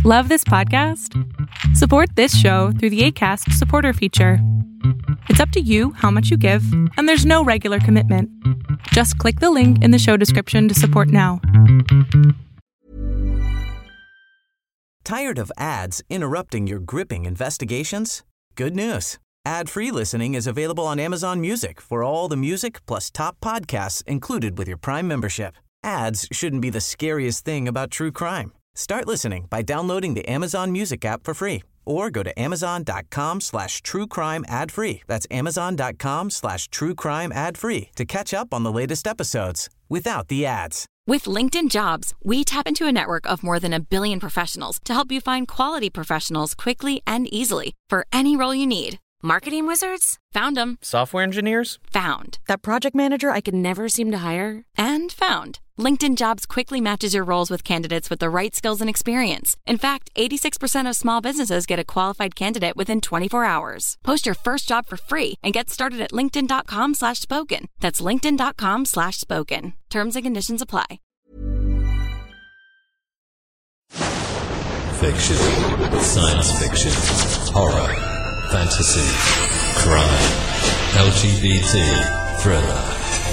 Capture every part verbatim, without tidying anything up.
Love this podcast? Support this show through the Acast supporter feature. It's up to you how much you give, and there's no regular commitment. Just click the link in the show description to support now. Tired of ads interrupting your gripping investigations? Good news. Ad-free listening is available on Amazon Music for all the music plus top podcasts included with your Prime membership. Ads shouldn't be the scariest thing about true crime. Start listening by downloading the Amazon Music app for free or go to amazon.com slash true crime ad free. That's amazon.com slash true crime ad free to catch up on the latest episodes without the ads. With LinkedIn Jobs, we tap into a network of more than a billion professionals to help you find quality professionals quickly and easily for any role you need. Marketing wizards? Found them. Software engineers? Found. That project manager I could never seem to hire? And found. LinkedIn Jobs quickly matches your roles with candidates with the right skills and experience. In fact, eighty-six percent of small businesses get a qualified candidate within twenty-four hours. Post your first job for free and get started at linkedin.com slash spoken. That's linkedin.com slash spoken. Terms and conditions apply. Fiction, science fiction, horror, fantasy, crime, L G B T, thriller.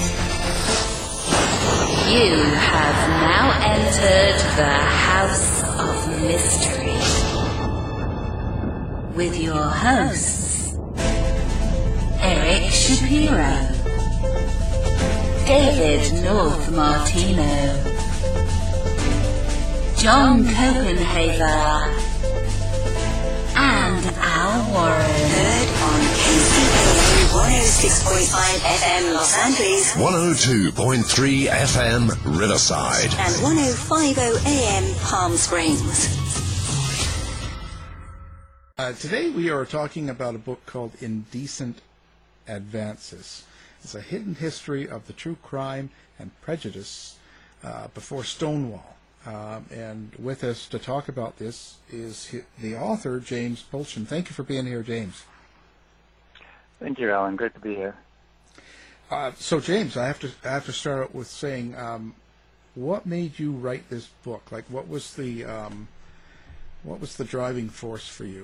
You have now entered the House of Mystery with your hosts, Eric Shapiro, David North Martino, John Copenhaver, and Al Warren. Heard on K C A one oh six point five F M Los Angeles, one oh two point three F M Riverside, and one oh five point oh A M Palm Springs. Uh, today we are talking about a book called Indecent Advances. It's a hidden history of the true crime and prejudice uh, before Stonewall. Um, and with us to talk about this is the author, James Pulchen. Thank you for being here, James. Thank you, Alan. Great to be here. Uh, so, James, I have to I have to start out with saying, um, what made you write this book? Like, what was the um, what was the driving force for you?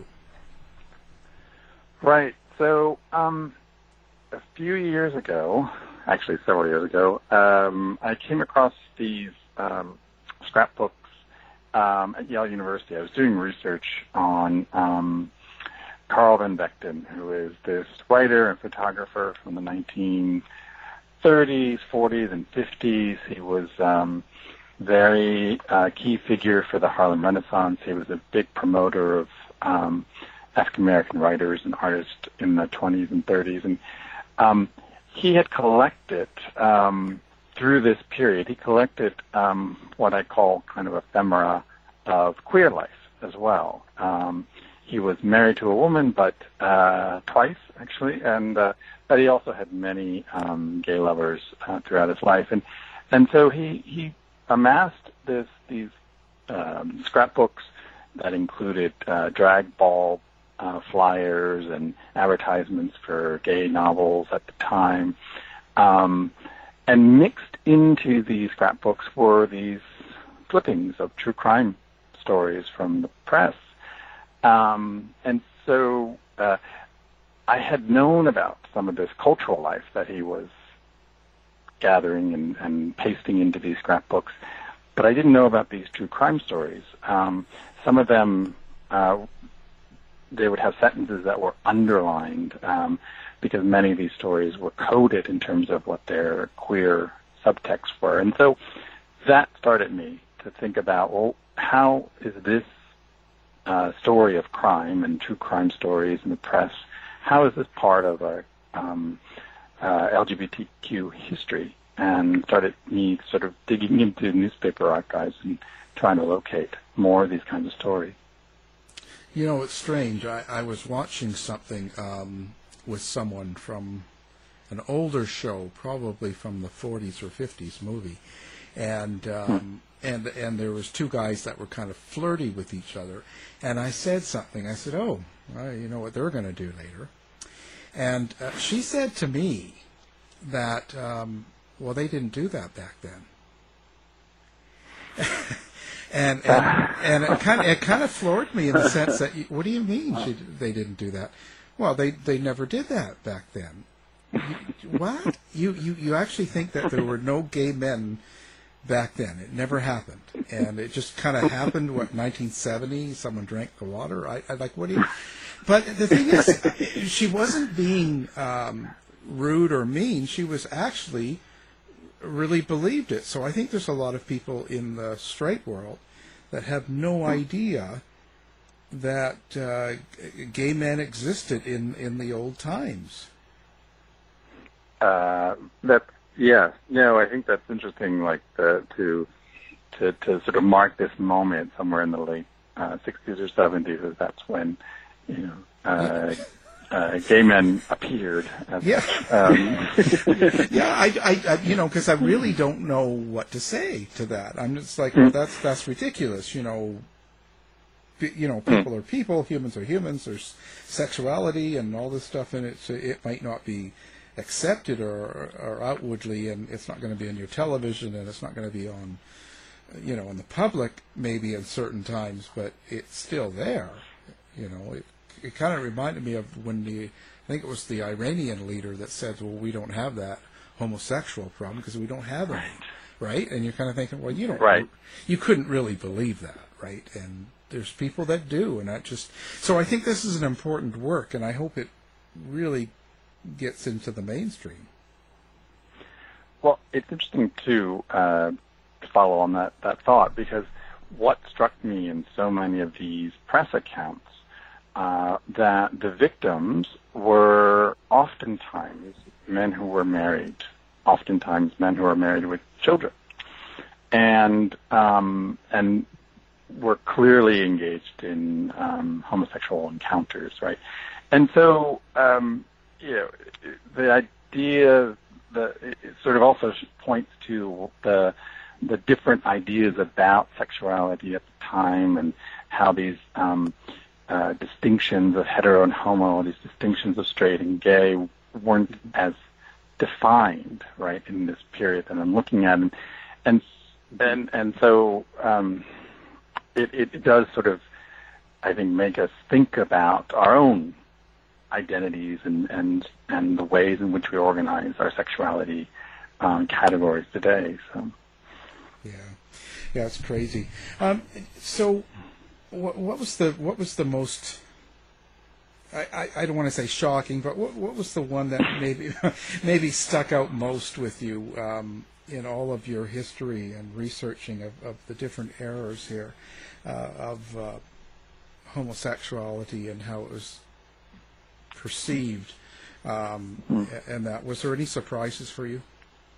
Right. So, um, a few years ago, actually several years ago, um, I came across these Um, scrapbooks um, at Yale University. I was doing research on um, Carl Van Vechten, who is this writer and photographer from the nineteen thirties, forties, and fifties. He was um, very uh, key figure for the Harlem Renaissance. He was a big promoter of um, African-American writers and artists in the twenties and thirties. And um, he had collected um, through this period, he collected um, what I call kind of ephemera of queer life as well. Um, he was married to a woman, but uh, twice, actually, and uh, but he also had many um, gay lovers uh, throughout his life. And and so he, he amassed this these um, scrapbooks that included uh, drag ball uh, flyers and advertisements for gay novels at the time. Um, And mixed into these scrapbooks were these clippings of true crime stories from the press. Um, and so uh, I had known about some of this cultural life that he was gathering and, and pasting into these scrapbooks, but I didn't know about these true crime stories. Um, some of them, uh, they would have sentences that were underlined, um, because many of these stories were coded in terms of what their queer subtexts were. And so that started me to think about, well, how is this uh, story of crime and true crime stories in the press, how is this part of a um, uh, L G B T Q history? And started me sort of digging into newspaper archives and trying to locate more of these kinds of stories. You know, it's strange. I, I was watching something um, with someone from an older show, probably from the forties or fifties movie, and um, hmm. and and there was two guys that were kind of flirty with each other, and I said something. I said, "Oh, well, you know what they're going to do later," and uh, she said to me that, um, "Well, they didn't do that back then." And and, and it kind of it kind of floored me in the sense that, you, what do you mean she, they didn't do that? Well, they, they never did that back then. You, what? You, you you actually think that there were no gay men back then? It never happened, and it just kind of happened. What, nineteen seventy? Someone drank the water. I, I like what do you? But the thing is, she wasn't being um, rude or mean. She was actually really believed it. So I think there's a lot of people in the straight world that have no idea that uh, gay men existed in, in the old times. Uh, that yeah, no, I think that's interesting. Like the, to to to sort of mark this moment somewhere in the late uh, sixties or seventies, as that's when you know uh, uh, gay men appeared. As, yeah, um. yeah. I, I, I, you know, because I really don't know what to say to that. I'm just like, well, that's that's ridiculous. You know. You know, people are people, humans are humans, there's sexuality and all this stuff in it, so it might not be accepted or, or outwardly, and it's not going to be on your television, and it's not going to be on, you know, in the public, maybe in certain times, but it's still there. You know, it, it kind of reminded me of when the, I think it was the Iranian leader that said, well, we don't have that homosexual problem because we don't have any, right? And you're kind of thinking, well, you don't, right. you couldn't really believe that, right? And there's people that do, and that just... So I think this is an important work, and I hope it really gets into the mainstream. Well, it's interesting, too, uh, to follow on that, that thought, because what struck me in so many of these press accounts, uh, that the victims were oftentimes men who were married, oftentimes men who were married with children. And um, and... were clearly engaged in um, homosexual encounters, right? And so, um, you know, the idea that it sort of also points to the the different ideas about sexuality at the time and how these um, uh, distinctions of hetero and homo, these distinctions of straight and gay, weren't as defined, right, in this period that I'm looking at, and and and, and so. Um, It, it does sort of, I think, make us think about our own identities and, and, and the ways in which we organize our sexuality um, categories today. So, yeah, yeah, it's crazy. Um, so, what, what was the what was the most? I, I, I don't want to say shocking, but what what was the one that maybe maybe stuck out most with you um, in all of your history and researching of, of the different eras here? Uh, of uh, homosexuality and how it was perceived, um, mm. and that. Was there any surprises for you?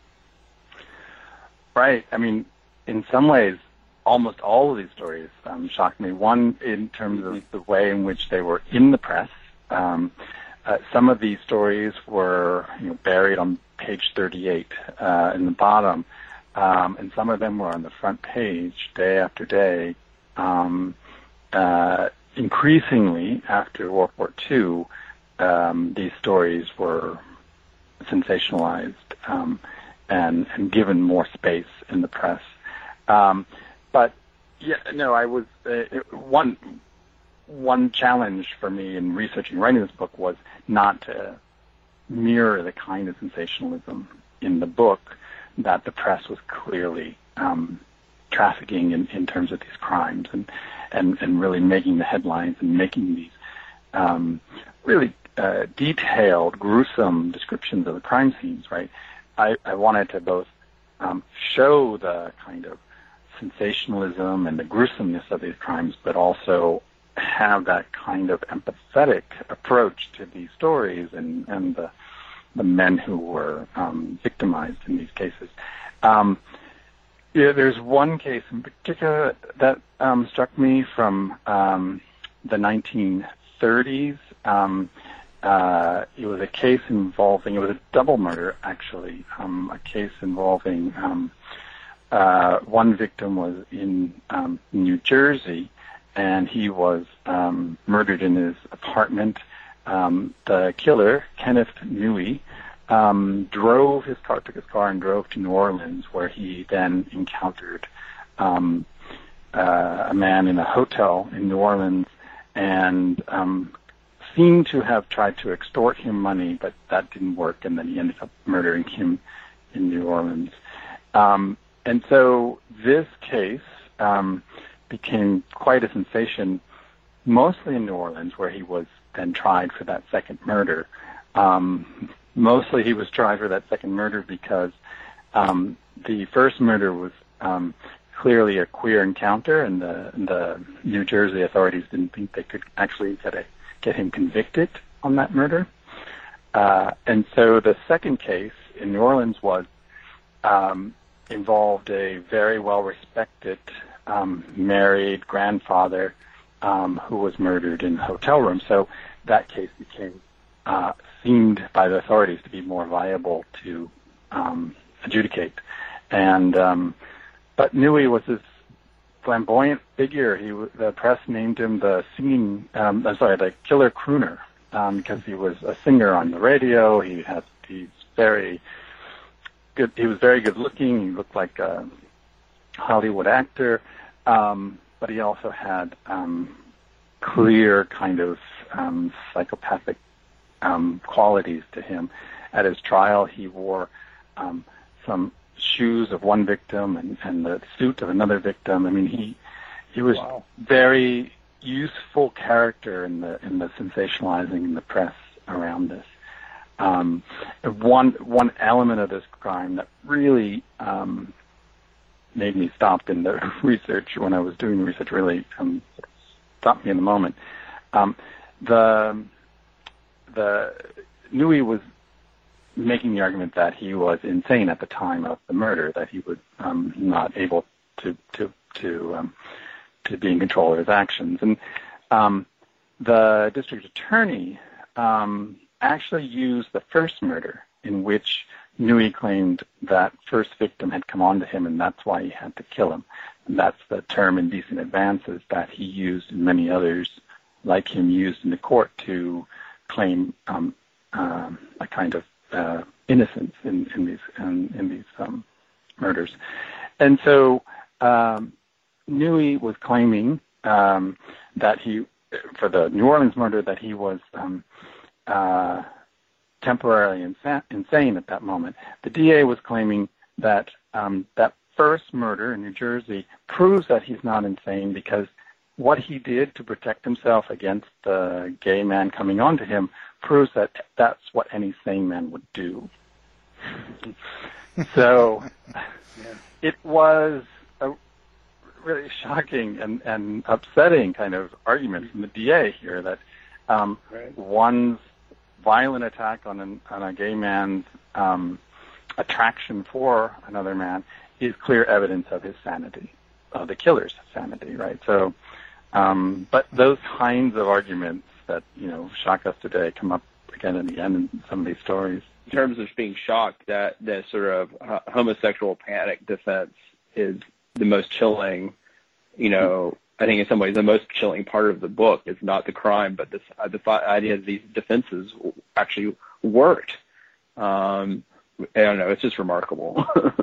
Right. I mean, in some ways, almost all of these stories um, shocked me. One, in terms of the way in which they were in the press. Um, uh, some of these stories were, you know, buried on page thirty-eight uh, in the bottom, um, and some of them were on the front page day after day. Um, uh, increasingly, after World War Two, um, these stories were sensationalized um, and, and given more space in the press. Um, but yeah, no, I was uh, it, one one challenge for me in researching and writing this book was not to mirror the kind of sensationalism in the book that the press was clearly um, trafficking in, in terms of these crimes and, and, and really making the headlines and making these um, really uh, detailed, gruesome descriptions of the crime scenes, right? I, I wanted to both um, show the kind of sensationalism and the gruesomeness of these crimes, but also have that kind of empathetic approach to these stories and, and the, the men who were um, victimized in these cases. Um, Yeah, there's one case in particular that um, struck me from um, the nineteen thirties. Um, uh, it was a case involving, it was a double murder, actually, um, a case involving um, uh, one victim was in um, New Jersey, and he was um, murdered in his apartment. Um, the killer, Kenneth Newey, Um, drove his car, took his car and drove to New Orleans, where he then encountered um, uh, a man in a hotel in New Orleans and um, seemed to have tried to extort him money, but that didn't work, and then he ended up murdering him in New Orleans. Um, and so this case um, became quite a sensation, mostly in New Orleans, where he was then tried for that second murder. Um, mostly he was tried for that second murder because um, the first murder was um, clearly a queer encounter, and the, the New Jersey authorities didn't think they could actually get, a, get him convicted on that murder. Uh, and so the second case in New Orleans was um, involved a very well-respected um, married grandfather um, who was murdered in a hotel room. So that case became uh, seemed by the authorities to be more viable to um, adjudicate. And um, but Newey was this flamboyant figure. He the press named him the singing, um, I'm sorry, the killer crooner, um, because he was a singer on the radio. He had he's very good. He was very good looking. He looked like a Hollywood actor, um, but he also had um, clear kind of um, psychopathic um, qualities to him. At his trial, he wore um, some shoes of one victim and, and the suit of another victim. I mean, he he was wow. very useful character in the in the sensationalizing in the press around this. Um, one one element of this crime that really um, made me stop in the research when I was doing the research really um, stopped me in the moment. Um, the the Newey was making the argument that he was insane at the time of the murder, that he was um, not able to to to um, to be in control of his actions, and um, the district attorney um, actually used the first murder, in which Newey claimed that first victim had come on to him, and that's why he had to kill him. And that's the term indecent advances that he used, and many others like him used in the court to claim um, um, a kind of uh, innocence in, in these in, in these um, murders. And so um, Newey was claiming um, that he, for the New Orleans murder, that he was um, uh, temporarily insa- insane at that moment. The D A was claiming that um, that first murder in New Jersey proves that he's not insane, because what he did to protect himself against the gay man coming on to him proves that that's what any sane man would do. So it was a really shocking and, and upsetting kind of argument from the D A here that um, right. one's violent attack on, an, on a gay man's um, attraction for another man is clear evidence of his sanity, of the killer's sanity, right? So, um, but those kinds of arguments that, you know, shock us today come up again and again in some of these stories. In terms of being shocked, that, that sort of uh, homosexual panic defense is the most chilling, you know, I think in some ways the most chilling part of the book is not the crime, but this, uh, the th- idea that these defenses actually worked. Um, I don't know, it's just remarkable.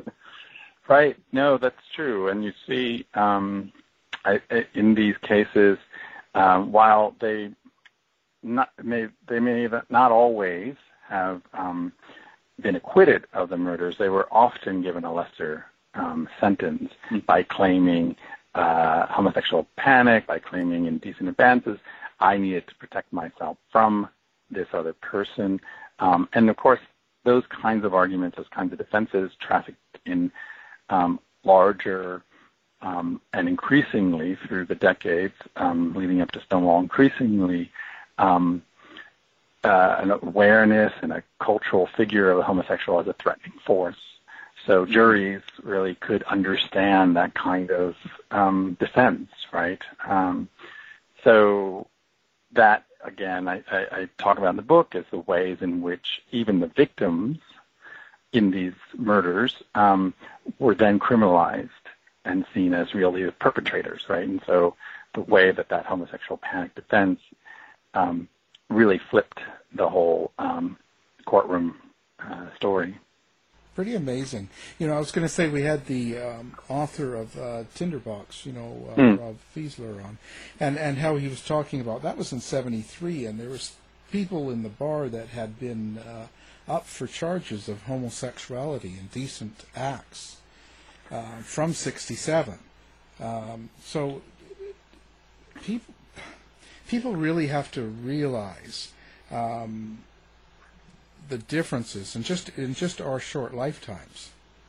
Right. No, that's true. And you see um, I, I, in these cases, um, while they not may they may not always have um, been acquitted of the murders, they were often given a lesser um, sentence mm-hmm. by claiming uh, homosexual panic, by claiming indecent advances. I needed to protect myself from this other person. Um, and, of course, those kinds of arguments, those kinds of defenses trafficked in um, larger um, and increasingly through the decades um, leading up to Stonewall, increasingly um, uh, an awareness and a cultural figure of a homosexual as a threatening force. So juries really could understand that kind of um, defense, right? Um, so that, again, I, I, I talk about in the book as the ways in which even the victims in these murders um, were then criminalized and seen as really the perpetrators, right? And so the way that that homosexual panic defense um, really flipped the whole um, courtroom uh, story. pretty amazing. You know, I was going to say we had the um, author of uh, Tinderbox, you know, uh, mm. Rob Fiesler on, and, and how he was talking about, that was in seventy-three, and there was people in the bar that had been uh, up for charges of homosexuality, indecent acts, uh, from sixty-seven. Um, so people people really have to realize um, the differences in just in just our short lifetimes.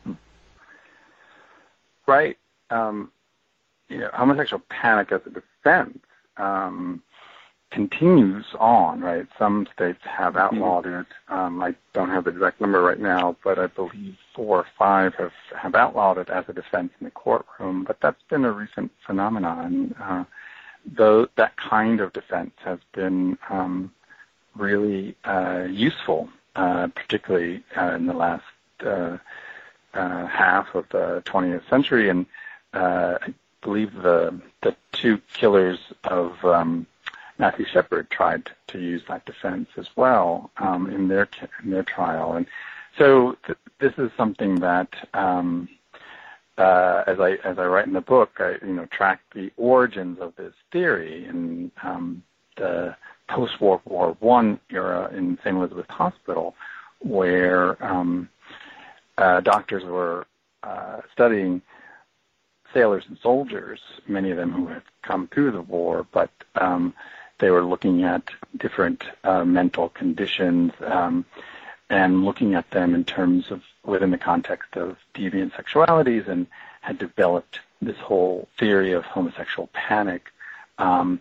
Right. Um, you know, homosexual panic as a defense um, continues on, right? Some states have outlawed it. Um, I don't have the exact number right now, but I believe four or five have, have outlawed it as a defense in the courtroom. But that's been a recent phenomenon. Uh, though that kind of defense has been um, really uh, useful, uh, particularly uh, in the last uh, uh, half of the twentieth century. And uh, I believe the the two killers of um, Matthew Shepard tried to use that defense as well um, in their in their trial, and so th- this is something that, um, uh, as I as I write in the book, I you know track the origins of this theory in um, the post-World War One era in Saint Elizabeth Hospital, where um, uh, doctors were uh, studying sailors and soldiers, many of them who had come through the war, but um, they were looking at different uh, mental conditions um, and looking at them in terms of within the context of deviant sexualities, and had developed this whole theory of homosexual panic. Um,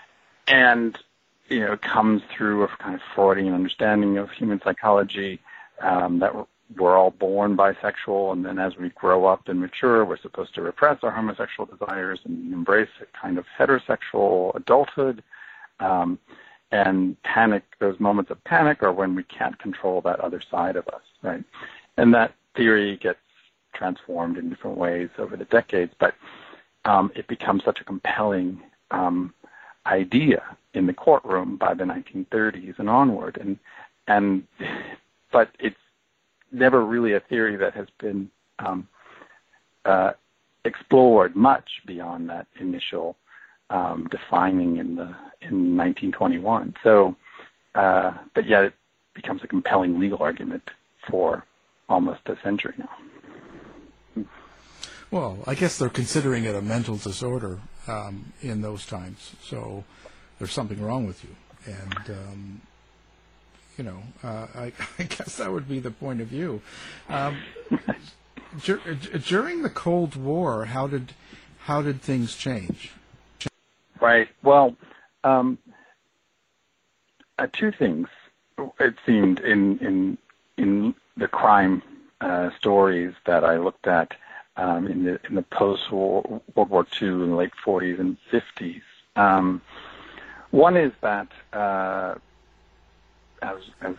and, you know, it comes through a kind of Freudian understanding of human psychology um, that we're, we're all born bisexual, and then as we grow up and mature, we're supposed to repress our homosexual desires and embrace a kind of heterosexual adulthood. Um, and panic, those moments of panic are when we can't control that other side of us, right? And that theory gets transformed in different ways over the decades, but um, it becomes such a compelling um, idea in the courtroom by the nineteen thirties and onward. And, and but it's never really a theory that has been um, uh, explored much beyond that initial Um, defining in the in nineteen twenty-one. So, uh, but yet it becomes a compelling legal argument for almost a century now. Well, I guess they're considering it a mental disorder um, in those times. So there's something wrong with you, and um, you know, uh, I, I guess that would be the point of view. Um, dur- during the Cold War, how did how did things change? Right. Well, um, uh, two things. It seemed in in in the crime uh, stories that I looked at um, in the in the post World War Two in the late forties and fifties. Um, one is that uh, as as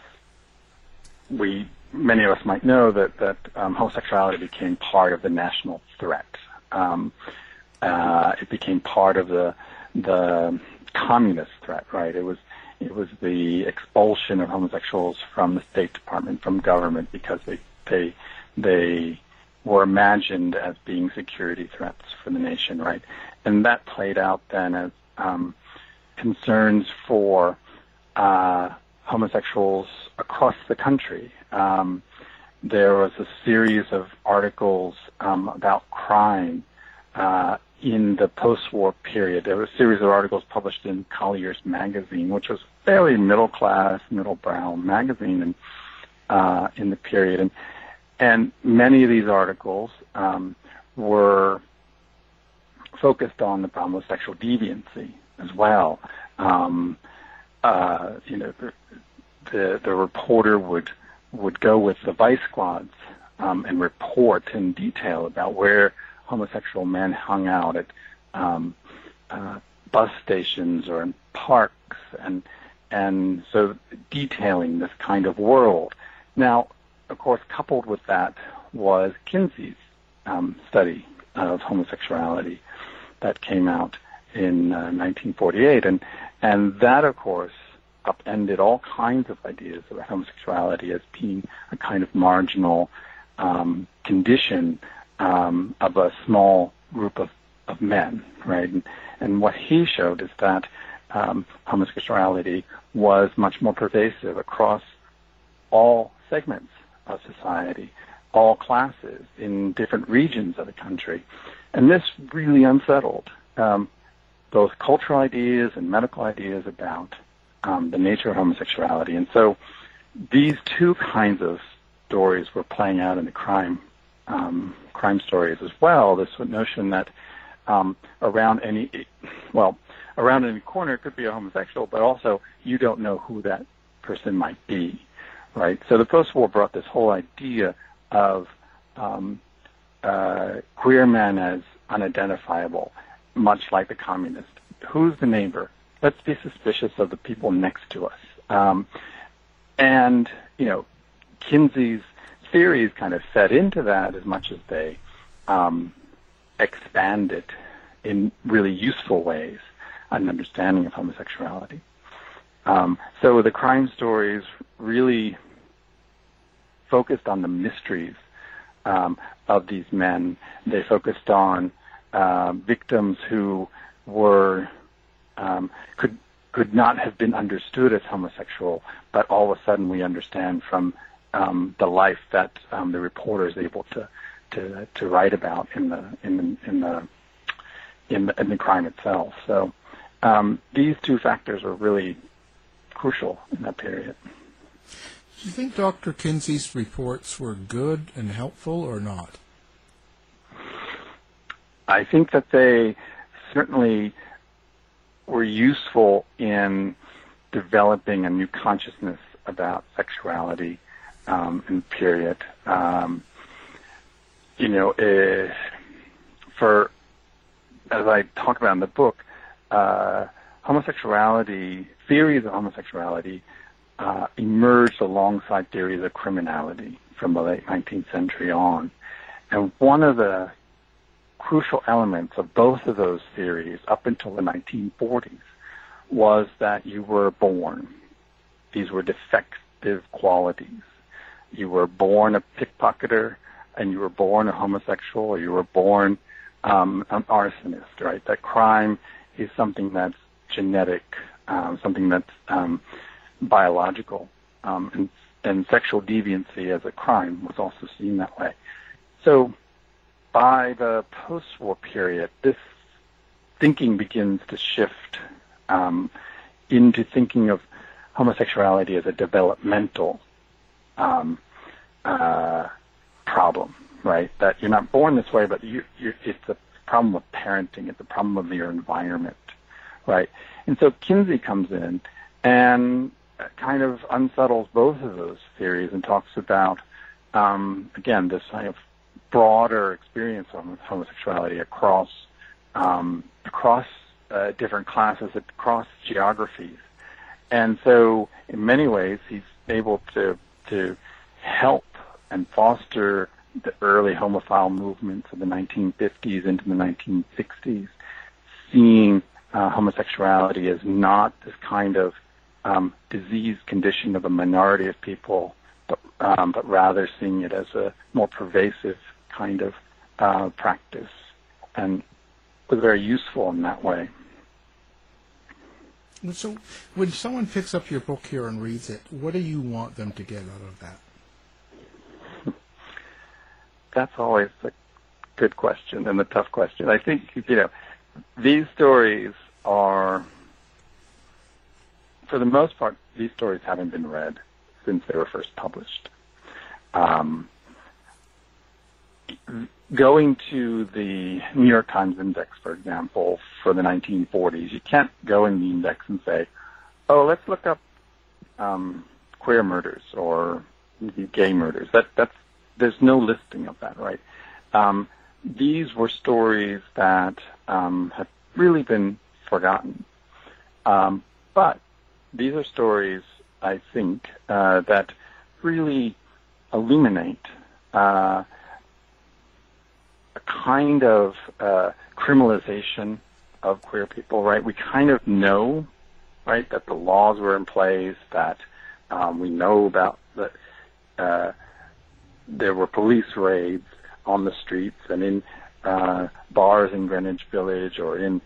we many of us might know that that um, homosexuality became part of the national threat. Um, uh, it became part of the the communist threat, right? It was it was the expulsion of homosexuals from the State Department, from government, because they they they were imagined as being security threats for the nation, right? And that played out then as um, concerns for uh, homosexuals across the country. Um, there was a series of articles um, about crime uh, in the post-war period. There was a series of articles published in Collier's magazine, which was a fairly middle-class, middle-brow magazine in, uh, in the period. And, and many of these articles um, were focused on the problem of sexual deviancy as well. Um, uh, you know, the, the, the reporter would would go with the vice squads um, and report in detail about where homosexual men hung out at um, uh, bus stations or in parks, and and so detailing this kind of world. Now, of course, coupled with that was Kinsey's um, study of homosexuality that came out in uh, nineteen forty-eight, and and that, of course, upended all kinds of ideas about homosexuality as being a kind of marginal um, condition um, of a small group of, of men, right? And, and what he showed is that um, homosexuality was much more pervasive across all segments of society, all classes in different regions of the country. And this really unsettled um, both cultural ideas and medical ideas about um, the nature of homosexuality. And so these two kinds of stories were playing out in the crime um, crime stories as well. This notion that um, around any, well, around any corner it could be a homosexual, but also you don't know who that person might be, right? So the post-war brought this whole idea of um, uh, queer men as unidentifiable, much like the communist. Who's the neighbor? Let's be suspicious of the people next to us. Um, and, you know, Kinsey's theories kind of fed into that as much as they um, expanded in really useful ways an understanding of homosexuality. Um, so the crime stories really focused on the mysteries um, of these men. They focused on uh, victims who were um, could could not have been understood as homosexual, but all of a sudden we understand from um, the life that um, the reporter is able to, to to write about in the in the in the in the, in the crime itself. So um, these two factors are really crucial in that period. Do you think Doctor Kinsey's reports were good and helpful or not? I think that they certainly were useful in developing a new consciousness about sexuality um, in the period. Um, you know, uh, for, as I talk about in the book, uh, homosexuality, theories of homosexuality uh, emerged alongside theories of criminality from the late nineteenth century on. And one of the crucial elements of both of those theories up until the nineteen forties was that you were born. These were defective qualities. You were born a pickpocketer, and you were born a homosexual, or you were born um, an arsonist, right? That crime is something that's genetic, um, something that's um, biological, um, and, and sexual deviancy as a crime was also seen that way. So by the post-war period, this thinking begins to shift um, into thinking of homosexuality as a developmental um, uh, problem, right? That you're not born this way, but you, you, it's a problem of parenting, it's a problem of your environment, right? And so Kinsey comes in and kind of unsettles both of those theories and talks about, um, again, this kind of broader experience of homosexuality across um, across uh, different classes, across geographies. And so in many ways he's able to to help and foster the early homophile movements of the nineteen fifties into the nineteen sixties, seeing uh, homosexuality as not this kind of um, disease condition of a minority of people, but, um, but rather seeing it as a more pervasive kind of uh, practice, and was very useful in that way. So when someone picks up your book here and reads it, what do you want them to get out of that? That's always a good question and a tough question. I think, you know, these stories are, for the most part, these stories haven't been read since they were first published. Um, going to the New York Times Index, for example, for the nineteen forties, you can't go in the index and say, oh, let's look up um, queer murders or gay murders. That, that's, there's no listing of that, right? Um, these were stories that um, have really been forgotten. Um, but these are stories, I think, uh, that really illuminate uh, a kind of uh, criminalization of queer people, right? We kind of know, right, that the laws were in place, that um, we know about the uh, there were police raids on the streets and in uh, bars in Greenwich Village or in...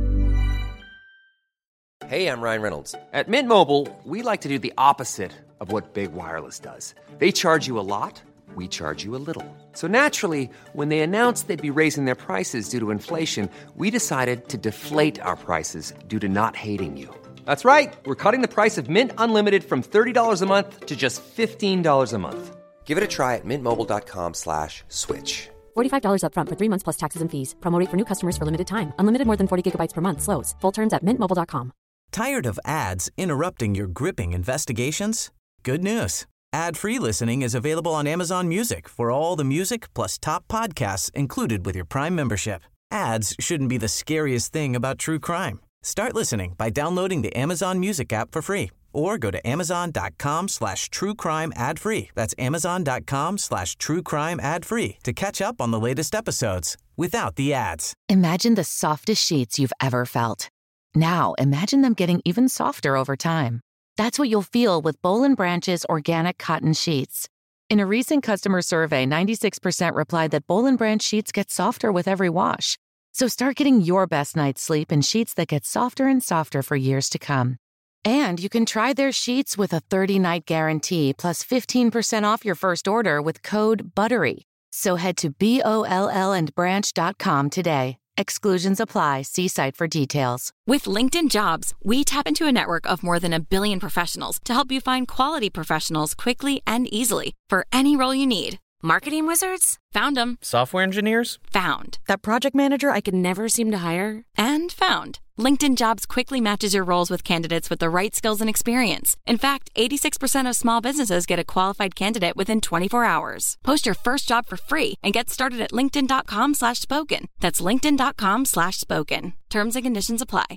Hey, I'm Ryan Reynolds. At Mint Mobile, we like to do the opposite of what Big Wireless does. They charge you a lot, we charge you a little. So naturally, when they announced they'd be raising their prices due to inflation, we decided to deflate our prices due to not hating you. That's right. We're cutting the price of Mint Unlimited from thirty dollars a month to just fifteen dollars a month. Give it a try at mintmobile.com slash switch. forty-five dollars up front for three months plus taxes and fees. Promo rate for new customers for limited time. Unlimited more than forty gigabytes per month. Slows full terms at mint mobile dot com. Tired of ads interrupting your gripping investigations? Good news. Ad-free listening is available on Amazon Music for all the music plus top podcasts included with your Prime membership. Ads shouldn't be the scariest thing about true crime. Start listening by downloading the Amazon Music app for free or go to amazon.com slash true crime ad free. That's amazon.com slash true crime ad free to catch up on the latest episodes without the ads. Imagine the softest sheets you've ever felt. Now imagine them getting even softer over time. That's what you'll feel with Boll and Branch's organic cotton sheets. In a recent customer survey, ninety-six percent replied that Boll and Branch sheets get softer with every wash. So start getting your best night's sleep in sheets that get softer and softer for years to come. And you can try their sheets with a thirty-night guarantee plus fifteen percent off your first order with code BUTTERY. So head to B O L L and branch dot com today. Exclusions apply. See site for details. With LinkedIn Jobs, we tap into a network of more than a billion professionals to help you find quality professionals quickly and easily for any role you need. Marketing wizards? Found them. Software engineers? Found. That project manager I could never seem to hire? And found. LinkedIn Jobs quickly matches your roles with candidates with the right skills and experience. In fact, eighty-six percent of small businesses get a qualified candidate within twenty-four hours. Post your first job for free and get started at linkedin.com slash spoken. That's linkedin.com slash spoken. Terms and conditions apply.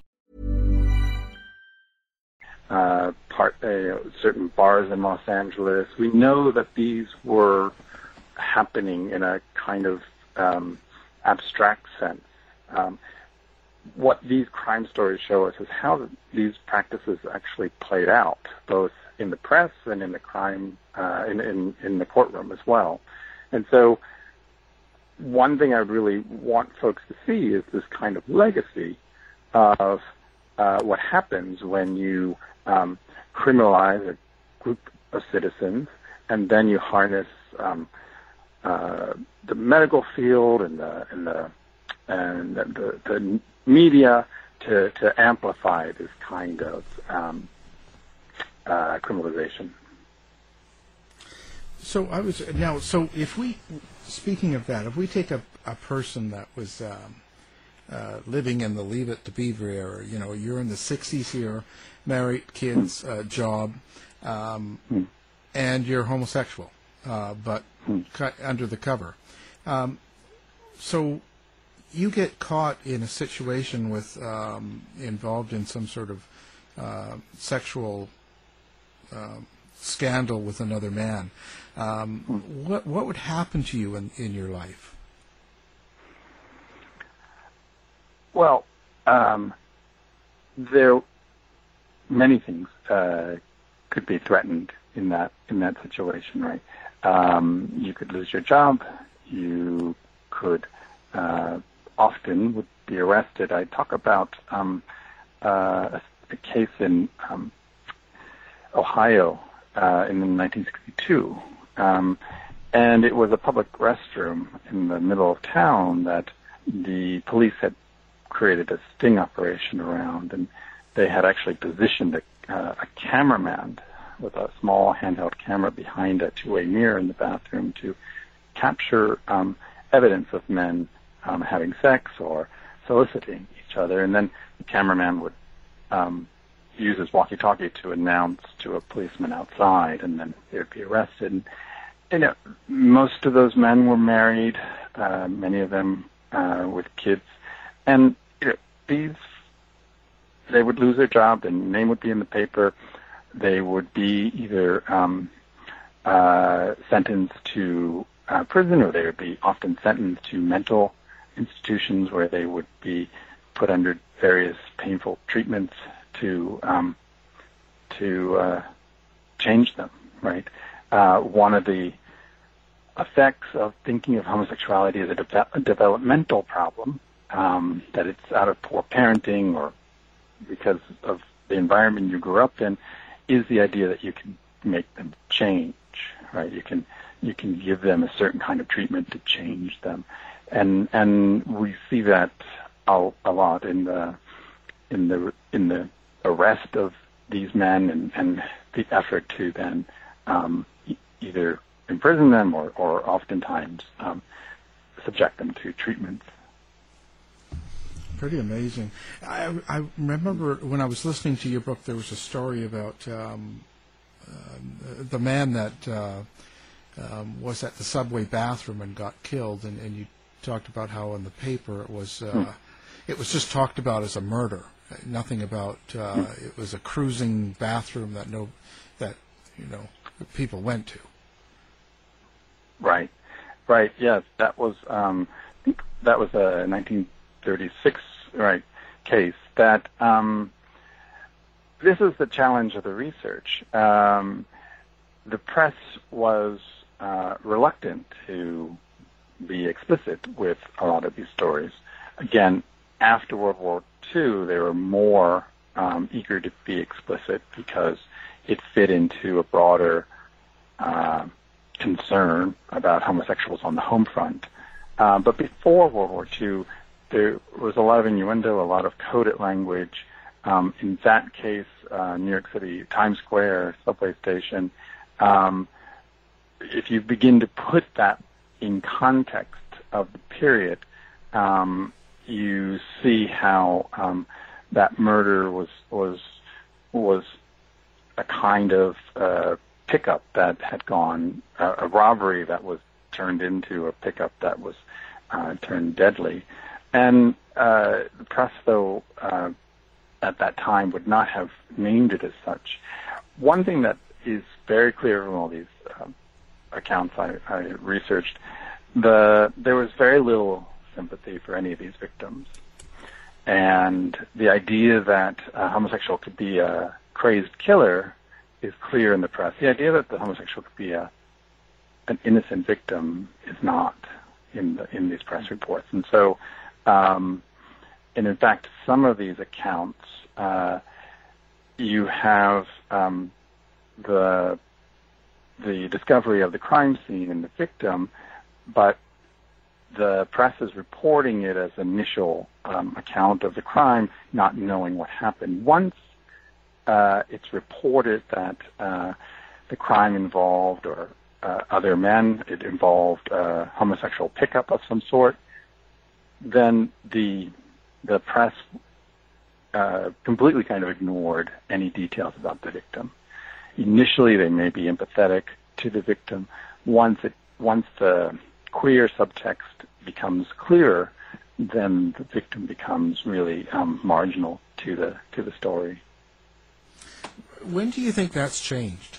Uh, part, uh, certain bars in Los Angeles. We know that these were happening in a kind of um, abstract sense. Um, what these crime stories show us is how these practices actually played out, both in the press and in the crime, uh, in, in, in the courtroom as well. And so one thing I really want folks to see is this kind of legacy of uh, what happens when you um, criminalize a group of citizens and then you harness um, uh, the medical field and the and the and the, the, the media to, to amplify this kind of um, uh, criminalization. So I was now. So if we, speaking of that, if we take a, a person that was um, uh, living in the Leave It to Beaver era, you know, you're in the sixties here, married, kids, uh, job, um, mm. and you're homosexual, uh, but mm. cu- under the cover. Um, so you get caught in a situation with um, involved in some sort of uh, sexual uh, scandal with another man. Um, mm. What what would happen to you in, in your life? Well, um, there many things uh, could be threatened in that in that situation, right? Um, you could lose your job. You could uh, often would be arrested. I talk about um, uh, a, a case in um, Ohio uh, in nineteen sixty-two, um, and it was a public restroom in the middle of town that the police had created a sting operation around, and they had actually positioned a, uh, a cameraman with a small handheld camera behind a two-way mirror in the bathroom to capture um, evidence of men um, having sex or soliciting each other. And then the cameraman would um, use his walkie-talkie to announce to a policeman outside, and then they would be arrested. And, you know, most of those men were married, uh, many of them uh, with kids. And you know, these, they would lose their job, their name would be in the paper. They would be either um, uh, sentenced to uh, prison, or they would be often sentenced to mental institutions where they would be put under various painful treatments to um, to uh, change them. Right. Uh, one of the effects of thinking of homosexuality as a, de- a developmental problem, um, that it's out of poor parenting or because of the environment you grew up in, is the idea that you can make them change, right? You can you can give them a certain kind of treatment to change them, and and we see that a, a lot in the in the in the arrest of these men and, and the effort to then um, e- either imprison them or, or oftentimes um, subject them to treatments. Pretty amazing. I, I remember when I was listening to your book, there was a story about um, uh, the man that uh, um, was at the subway bathroom and got killed, and, and you talked about how in the paper it was uh, hmm. it was just talked about as a murder. Nothing about uh, hmm. it was a cruising bathroom that no that you know people went to. Right, right. Yes, that was um, I think that was a nineteen thirty-six right case. That um, this is the challenge of the research. Um, the press was uh, reluctant to be explicit with a lot of these stories. Again, after World War Two, they were more um, eager to be explicit because it fit into a broader uh, concern about homosexuals on the home front. Uh, but before World War Two, there was a lot of innuendo, a lot of coded language. Um, in that case, uh, New York City, Times Square, subway station, um, if you begin to put that in context of the period, um, you see how um, that murder was was was a kind of uh, pickup that had gone, uh, a robbery that was turned into a pickup that was uh, turned deadly. And uh, the press, though, uh, at that time would not have named it as such. One thing that is very clear from all these uh, accounts I, I researched, the there was very little sympathy for any of these victims. And the idea that a homosexual could be a crazed killer is clear in the press. The idea that the homosexual could be a an innocent victim is not in the, in these press reports. And so, um, and in fact, some of these accounts, uh, you have um, the the discovery of the crime scene and the victim, but the press is reporting it as initial um, account of the crime, not knowing what happened. Once uh, it's reported that uh, the crime involved or uh, other men, it involved uh, homosexual pickup of some sort, then the the press uh, completely kind of ignored any details about the victim. Initially, they may be empathetic to the victim. Once it once the queer subtext becomes clearer, then the victim becomes really um, marginal to the to the story. When do you think that's changed?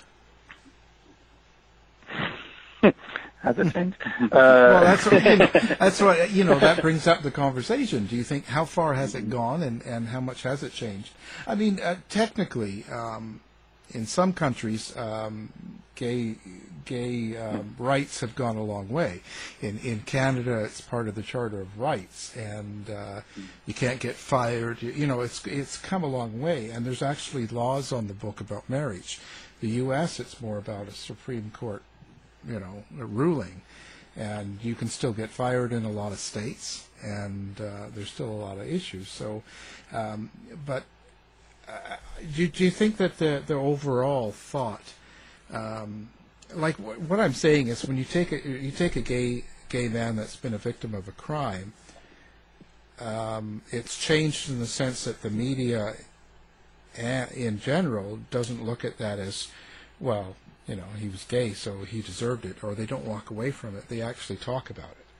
Has it changed? Uh, well, that's what, you know, that's what you know. That brings up the conversation. Do you think how far has it gone, and, and how much has it changed? I mean, uh, technically, um, in some countries, um, gay gay um, rights have gone a long way. In in Canada, it's part of the Charter of Rights, and uh, you can't get fired. You, you know, it's it's come a long way, and there's actually laws on the book about marriage. The U S, it's more about a Supreme Court, you know, a ruling, and you can still get fired in a lot of states, and uh, there's still a lot of issues. So, um, but uh, do, do you think that the the overall thought, um, like w- what I'm saying is, when you take a you take a gay gay man that's been a victim of a crime, um, it's changed in the sense that the media, a- in general, doesn't look at that as, well, you know, he was gay, so he deserved it, or they don't walk away from it. They actually talk about it.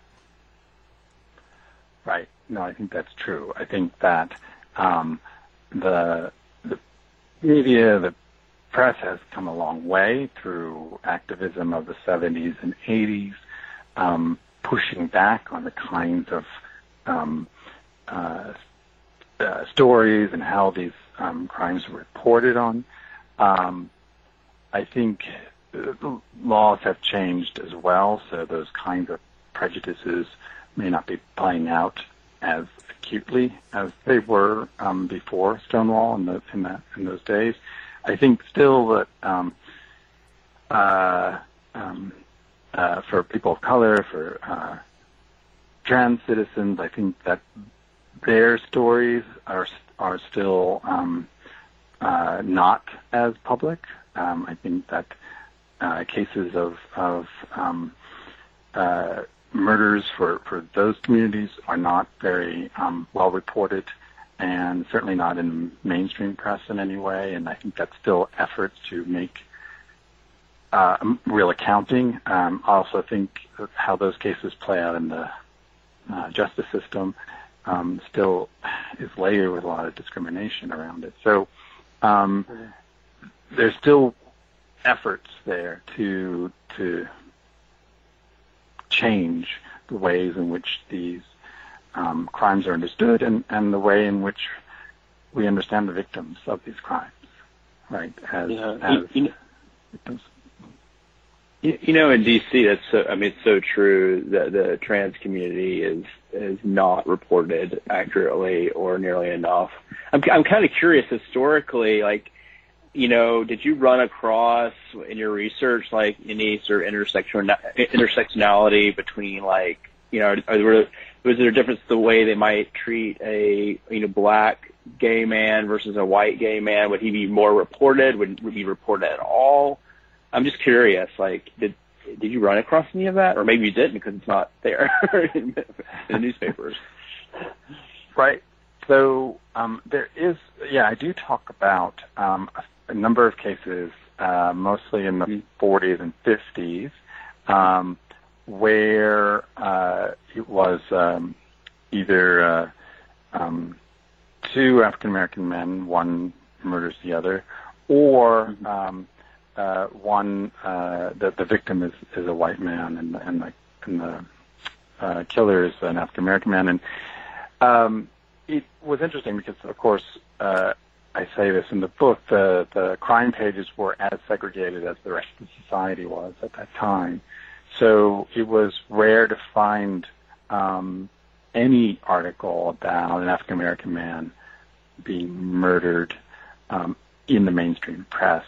Right. No, I think that's true. I think that um, the the media, the press has come a long way through activism of the seventies and eighties, um, pushing back on the kinds of um, uh, uh, stories and how these um, crimes were reported on. Um, I think the laws have changed as well, so those kinds of prejudices may not be playing out as acutely as they were um, before Stonewall in, the, in, that, in those days. I think still that um, uh, um, uh, for people of color, for uh, trans citizens, I think that their stories are are still um, uh, not as public. Um, I think that uh, cases of of um, uh, murders for, for those communities are not very um, well reported, and certainly not in mainstream press in any way. And I think that's still efforts to make uh, real accounting. Um, I also think how those cases play out in the uh, justice system um, still is layered with a lot of discrimination around it. So um, there's still efforts there to to change the ways in which these um, crimes are understood, and, and the way in which we understand the victims of these crimes, right? As, yeah. as you, you, victims. You, you know, in D C, that's so, I mean, it's so true that the trans community is is not reported accurately or nearly enough. I'm I'm kind of curious historically, like, you know, did you run across in your research like any sort of intersection intersectionality between, like, you know, are there, was there a difference in the way they might treat a, you know, black gay man versus a white gay man? Would he be more reported? Would, would he be reported at all? I'm just curious, like, did did you run across any of that? Or maybe you didn't because it's not there in the newspapers. Right. So um, there is, yeah, I do talk about um, a, a number of cases, uh, mostly in the mm-hmm. forties and fifties, um, where uh, it was um, either uh, um, two African-American men, one murders the other, or mm-hmm. um, uh, one, uh, the, the victim is, is a white man, and, and the, and the uh, killer is an African-American man. And um, it was interesting because, of course, uh, I say this in the book, the, the crime pages were as segregated as the rest of society was at that time. So it was rare to find um, any article about an African-American man being murdered um, in the mainstream press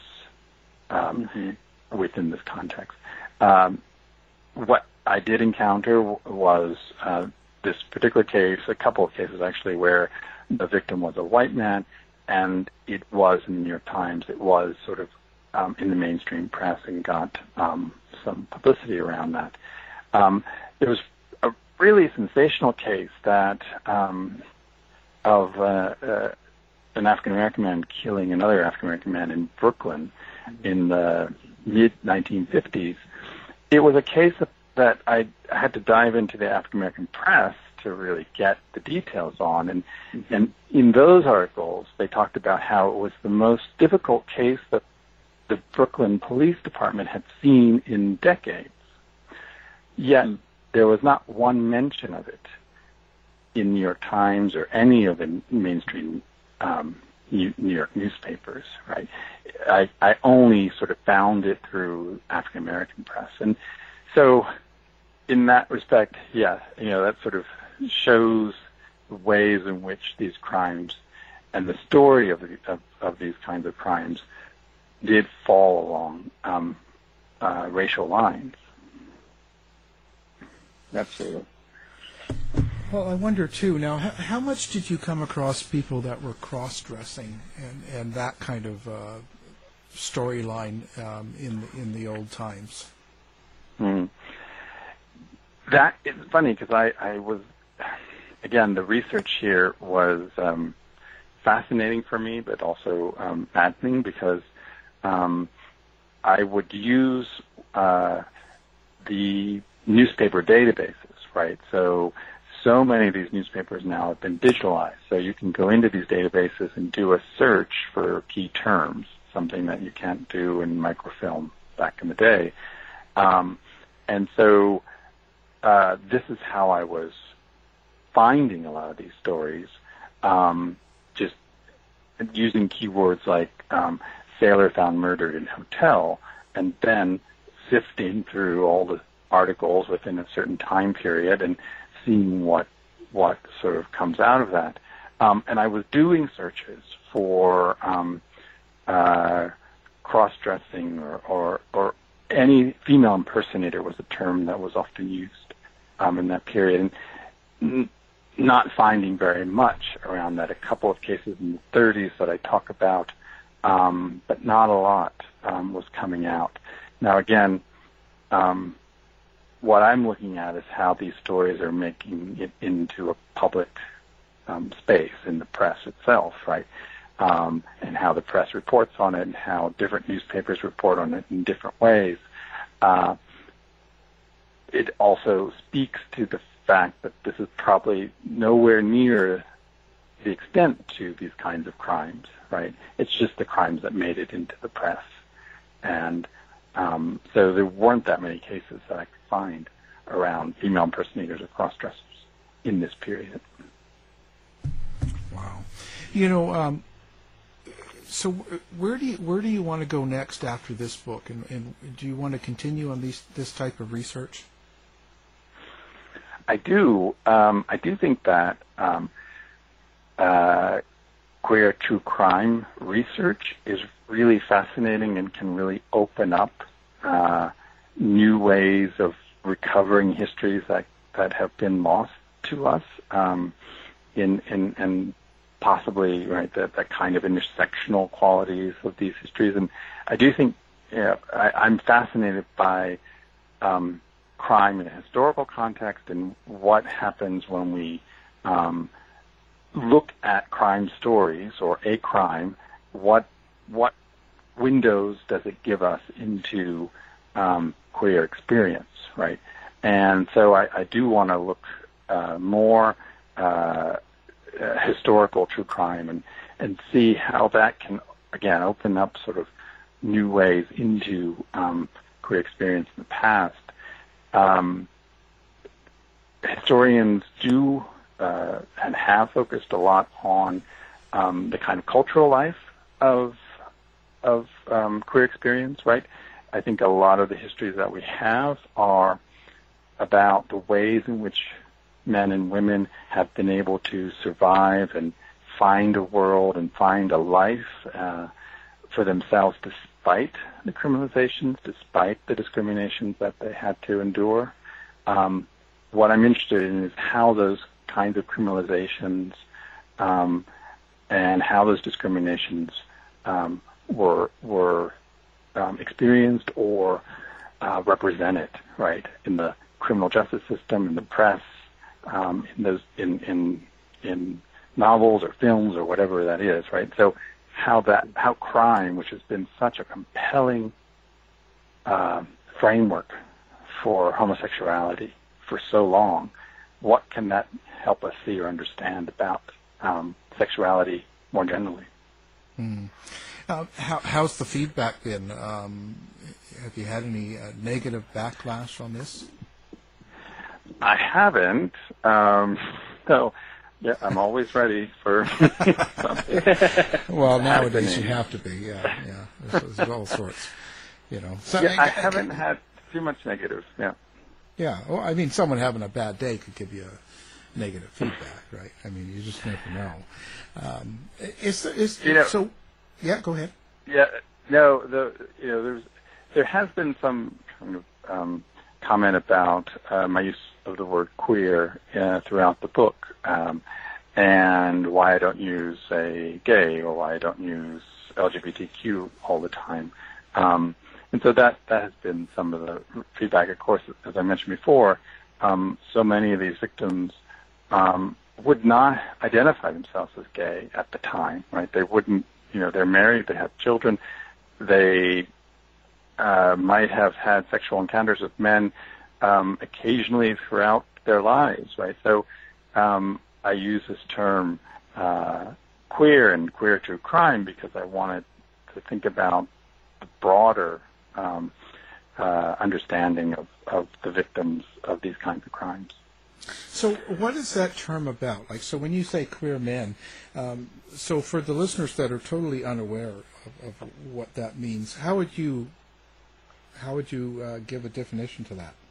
um, mm-hmm. within this context. Um, what I did encounter was uh, this particular case, a couple of cases actually, where the victim was a white man, and it was in the New York Times. It was sort of um, in the mainstream press and got um, some publicity around that. Um, there was a really sensational case that um, of uh, uh, an African-American man killing another African-American man in Brooklyn in the mid nineteen fifties. It was a case of, that I had to dive into the African-American press to really get the details on. And, mm-hmm. and in those articles, they talked about how it was the most difficult case that the Brooklyn Police Department had seen in decades. Yet mm-hmm. there was not one mention of it in New York Times or any of the mainstream um, New York newspapers, right? I, I only sort of found it through African-American press. And so in that respect, yeah, you know, that sort of shows the ways in which these crimes and the story of, the, of, of these kinds of crimes did fall along um, uh, racial lines. Absolutely. Well, I wonder, too, now, how, how much did you come across people that were cross-dressing and, and that kind of uh, storyline um, in, in the old times? Hmm. That is funny because I, I was, again, the research here was um, fascinating for me, but also um, maddening because um, I would use uh, the newspaper databases, right? So, so many of these newspapers now have been digitalized. So you can go into these databases and do a search for key terms, something that you can't do in microfilm back in the day. Um, and so uh, this is how I was finding a lot of these stories, um, just using keywords like um, sailor found murdered in hotel and then sifting through all the articles within a certain time period and seeing what what sort of comes out of that. Um, and I was doing searches for um, uh, cross-dressing or, or, or any female impersonator was a term that was often used um, in that period. And n- not finding very much around that. A couple of cases in the thirties that I talk about, um, but not a lot um, was coming out. Now, again, um, what I'm looking at is how these stories are making it into a public um, space in the press itself, right? Um, and how the press reports on it and how different newspapers report on it in different ways. Uh, it also speaks to the fact that this is probably nowhere near the extent to these kinds of crimes, right? It's just the crimes that made it into the press. And um, so there weren't that many cases that I could find around female impersonators or cross-dressers in this period. Wow. You know, um, so where do you, where do you want to go next after this book? And, and do you want to continue on these, this type of research? I do. Um, I do think that um, uh, queer true crime research is really fascinating and can really open up uh, new ways of recovering histories that, that have been lost to us, um, in, in and possibly right that, that kind of intersectional qualities of these histories. And I do think you know, I, I'm fascinated by um, crime in a historical context and what happens when we um, look at crime stories or a crime. What what windows does it give us into um, queer experience, right? And so I, I do want to look uh, more uh, uh, historical true crime and and see how that can again open up sort of new ways into um, queer experience in the past. Um, historians do uh, and have focused a lot on um, the kind of cultural life of of um, queer experience, right? I think a lot of the histories that we have are about the ways in which men and women have been able to survive and find a world and find a life uh, for themselves despite the criminalizations, despite the discriminations that they had to endure. Um, what I'm interested in is how those kinds of criminalizations um, and how those discriminations um, were were um, experienced or uh, represented, right, in the criminal justice system, in the press, um, in those in, in in novels or films or whatever that is, right? So how that how crime, which has been such a compelling uh, framework for homosexuality for so long, what can that help us see or understand about um, sexuality more generally? Mm. Uh, how, how's the feedback been? Um, have you had any uh, negative backlash on this? I haven't. Um, so, yeah, I'm always ready for something. Well, nowadays you have to be. Yeah, yeah. There's, there's all sorts. You know. So, yeah, I, I haven't had too much negative. Yeah. Yeah. Well, I mean, someone having a bad day could give you a negative feedback, right? I mean, you just never know. Um, is, is, you know, so, yeah, go ahead. Yeah, no, the you know, there's there has been some kind of um, comment about uh, my use of the word queer uh, throughout the book, um, and why I don't use, say, gay, or why I don't use L G B T Q all the time. Um, and so that, that has been some of the feedback. Of course, as I mentioned before, um, so many of these victims um, would not identify themselves as gay at the time, right? They wouldn't, you know, they're married, they have children, they uh, might have had sexual encounters with men um, occasionally throughout their lives, right? So um, I use this term uh, queer and queer true crime because I wanted to think about the broader um, uh, understanding of, of the victims of these kinds of crimes. So what is that term about? Like, so when you say queer men, um, so for the listeners that are totally unaware of, of what that means, how would you how would you uh, give a definition to that?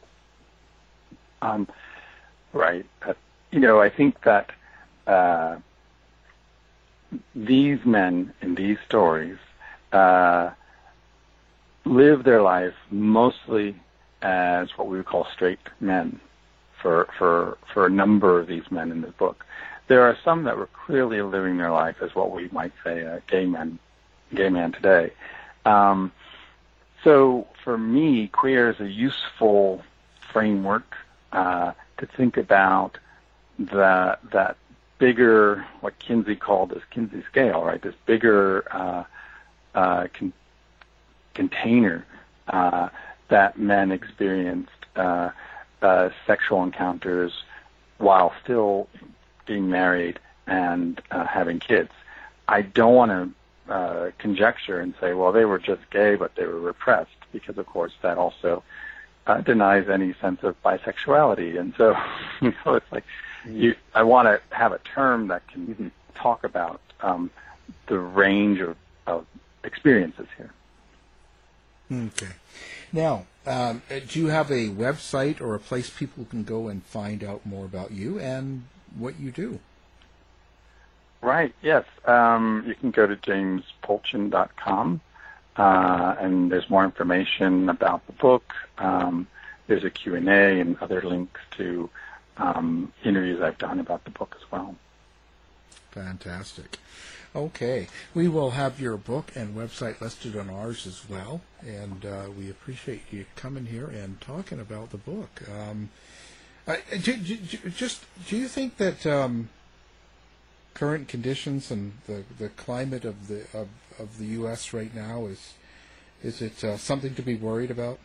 Um, right. Uh, you know, I think that uh, these men in these stories uh, live their life mostly as what we would call straight men for for for a number of these men in the book. There are some that were clearly living their life as what we might say a gay man, gay man today. Um, so for me, queer is a useful framework uh, to think about the that bigger, what Kinsey called this Kinsey scale, right? This bigger uh, uh, con- container uh, that men experienced uh, uh, sexual encounters while still being married and uh, having kids. I don't want to uh, conjecture and say, well, they were just gay, but they were repressed, because, of course, that also uh, denies any sense of bisexuality. And so, you know, it's like, you, I want to have a term that can mm-hmm. talk about um, the range of, of experiences here. Okay. Now, um, do you have a website or a place people can go and find out more about you and what you do? Right, yes. Um, you can go to james polchin dot com, uh, and there's more information about the book. Um, there's a Q and A and other links to um, interviews I've done about the book as well. Fantastic. Okay. We will have your book and website listed on ours as well, and uh, we appreciate you coming here and talking about the book. Um, I, do, do, just, do you think that um, current conditions and the, the climate of the of, of the U S right now is is it uh, something to be worried about?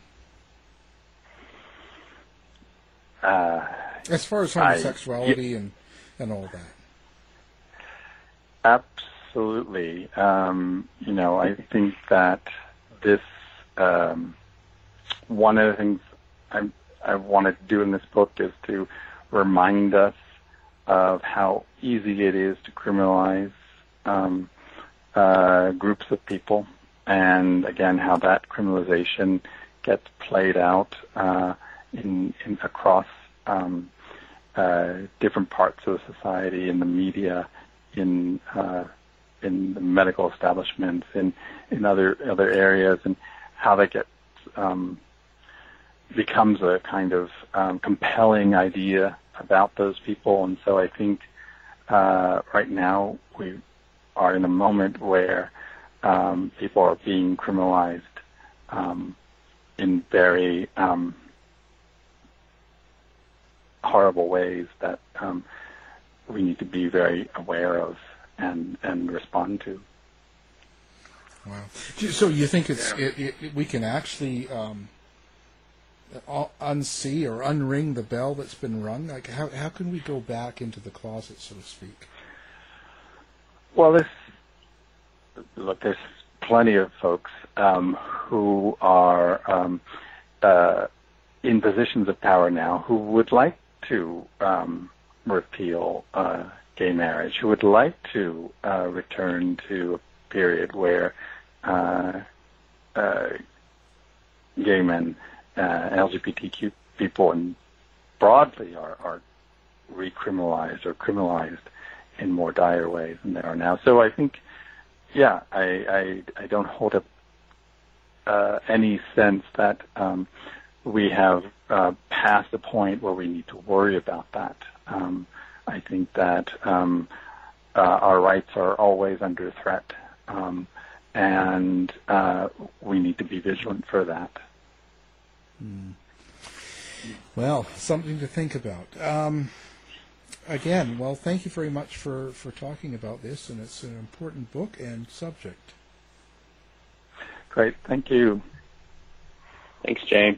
Uh, as far as homosexuality I, and and all that. Absolutely. Um, you know, I think that this um, one of the things I'm, I want to do in this book is to remind us of how easy it is to criminalize um, uh, groups of people, and again, how that criminalization gets played out uh, in, in across um, uh, different parts of the society, in the media, in uh, in the medical establishments, in in other other areas, and how that gets um, becomes a kind of um, compelling idea about those people. And so I think uh, right now we are in a moment where um, people are being criminalized um, in very um, horrible ways that um, we need to be very aware of and and respond to. Wow. So you think it's it, it, we can actually um, unsee or unring the bell that's been rung? Like how how can we go back into the closet, so to speak? Well, this look, there's plenty of folks um, who are um, uh, in positions of power now who would like to um, repeal uh, gay marriage, who would like to uh, return to a period where uh, uh, gay men, uh, L G B T Q people, and broadly are, are recriminalized or criminalized in more dire ways than they are now. So I think, yeah, I I, I don't hold up uh, any sense that um, we have uh, passed the point where we need to worry about that. Um, I think that um, uh, our rights are always under threat, um, and uh, we need to be vigilant for that. Hmm. Well, something to think about. Um, again, well, thank you very much for, for talking about this, and it's an important book and subject. Great, thank you. Thanks, James.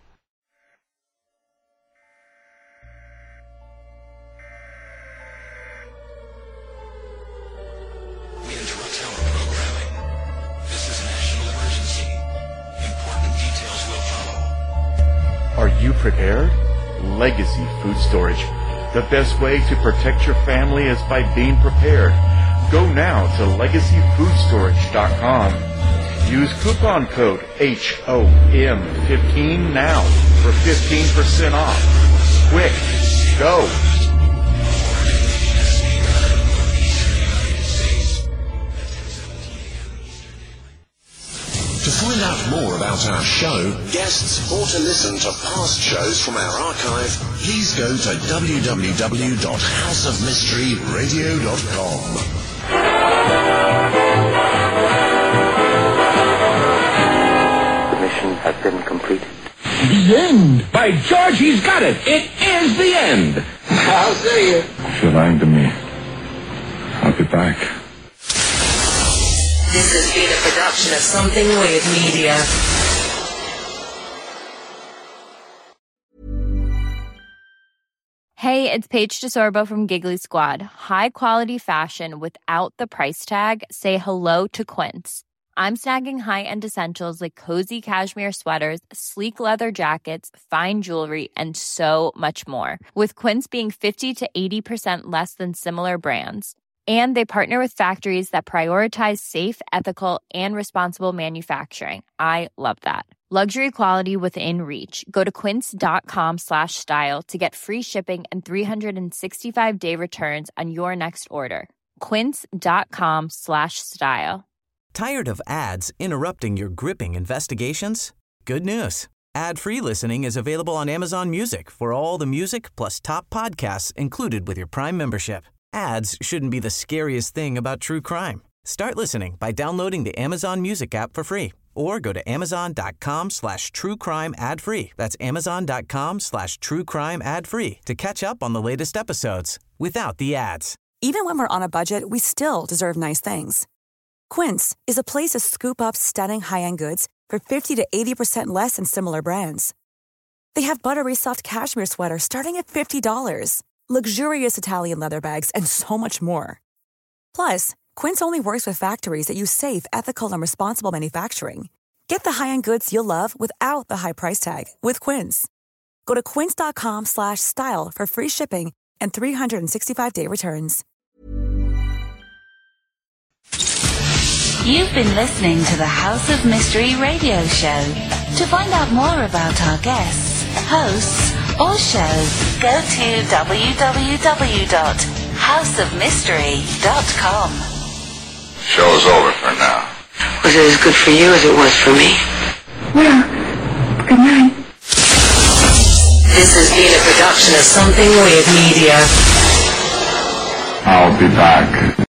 Are you prepared? Legacy Food Storage. The best way to protect your family is by being prepared. Go now to legacy food storage dot com. Use coupon code H O M fifteen now for fifteen percent off. Quick, go! To find out more about our show, guests, or to listen to past shows from our archive, please go to w w w dot house of mystery radio dot com. The mission has been completed. The end! By George, he's got it! It is the end! I'll see you. If you're lying to me, I'll be back. This has been a production of Something Weird Media. Hey, it's Paige DeSorbo from Giggly Squad. High quality fashion without the price tag. Say hello to Quince. I'm snagging high-end essentials like cozy cashmere sweaters, sleek leather jackets, fine jewelry, and so much more. With Quince being fifty to eighty percent less than similar brands. And they partner with factories that prioritize safe, ethical, and responsible manufacturing. I love that. Luxury quality within reach. Go to quince.com slash style to get free shipping and three sixty-five day returns on your next order. Quince.com slash style. Tired of ads interrupting your gripping investigations? Good news. Ad-free listening is available on Amazon Music for all the music plus top podcasts included with your Prime membership. Ads shouldn't be the scariest thing about true crime. Start listening by downloading the Amazon Music app for free or go to amazon.com slash true crime ad free. That's amazon.com slash true crime ad free to catch up on the latest episodes without the ads. Even when we're on a budget, we still deserve nice things. Quince is a place to scoop up stunning high-end goods for fifty to eighty percent less than similar brands. They have buttery soft cashmere sweaters starting at fifty dollars. Luxurious Italian leather bags, and so much more. Plus, Quince only works with factories that use safe, ethical, and responsible manufacturing. Get the high-end goods you'll love without the high price tag with Quince. Go to quince.com slash style for free shipping and three sixty-five day returns. You've been listening to the House of Mystery radio show. To find out more about our guests, hosts, or shows, go to w w w dot house of mystery dot com. Show's over for now. Was it as good for you as it was for me? Well, good night. This has been a production of Something Weird Media. I'll be back.